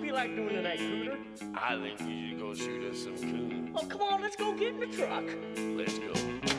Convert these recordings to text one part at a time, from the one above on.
you like doing tonight, Cooter? I think we should go shoot us some coon. Oh, come on, let's go get in the truck. Let's go.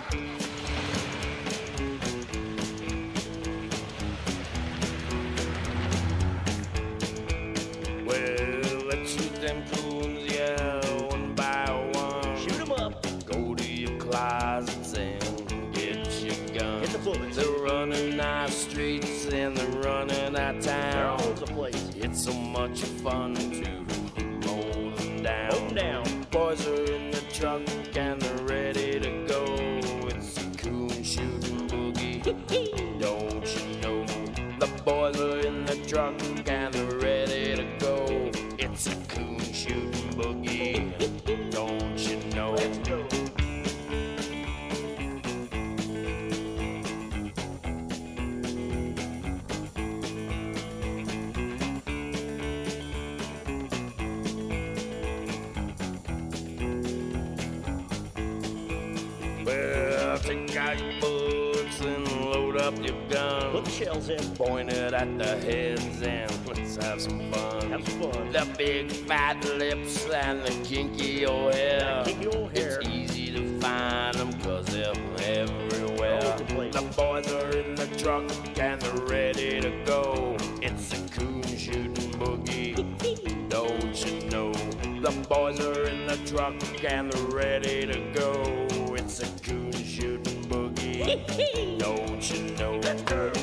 Well, let's shoot them coons, yeah, one by one. Shoot 'em up. Go to your closets and get your gun. Hit the bullets. They're running our streets and they're running our They're all town. over the place. It's so much fun to mow them down. Hold 'em down. Boys are in the truck and they're ready to go. It's a coon shooting boogie. Don't you know? The boys are in the truck and they're ready to go. It's a coon shooting boogie. Don't you know? Let's go. Well, take out your bullets and load up your Put gun. the shells in. Point it at the heads and let's have some fun. Have some fun. The big fat lips and the kinky old hair. Kinky old hair. It's easy to find them cause they're everywhere. All over the place. The boys are in the truck and they're ready to go. It's a coon shooting boogie. Don't you know? The boys are in the truck and they're ready to go. It's a coon shooting boogie. Don't you know? Let's go.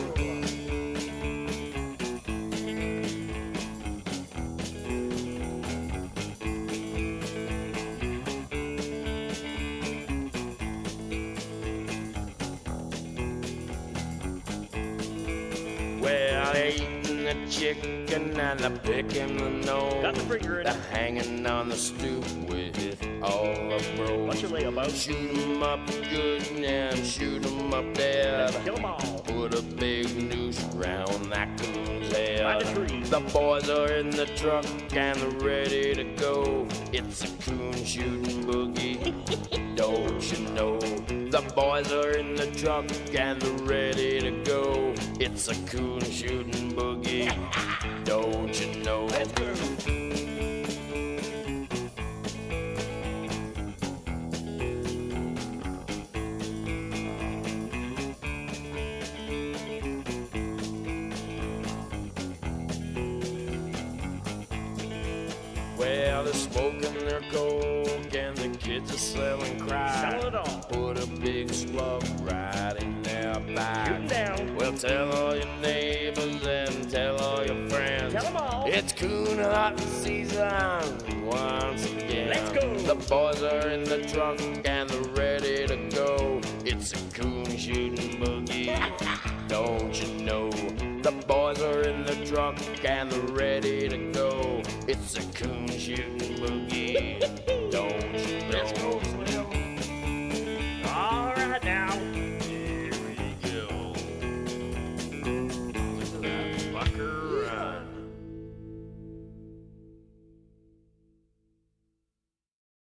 Well, they're eating the chicken and they're picking the nose. Got the finger in They're it. hanging on the stoop with all the bros. Bunch of layabouts. Shoot 'em up good and shoot 'em up dead. Kill 'em all. Put a big noose round that coon's head. By the tree. The boys are in the truck and they're ready to go. It's a coon shooting boogie. Don't you know? The boys are in the truck and they're ready to go. It's a coon shooting boogie. Don't you know? Let's go. Well, they're smoking their coke and the kids are selling crack. Sell it all. Put a big slug right in their back. Shoot 'em down. Well, tell all your neighbors and tell all your friends. Tell 'em all. It's coon hunting season once again. Let's go. The boys are in the truck and they're ready to go. It's a coon shooting boogie. Don't you know? The boys are in the truck and they're ready to go. It's a coon shooting boogie.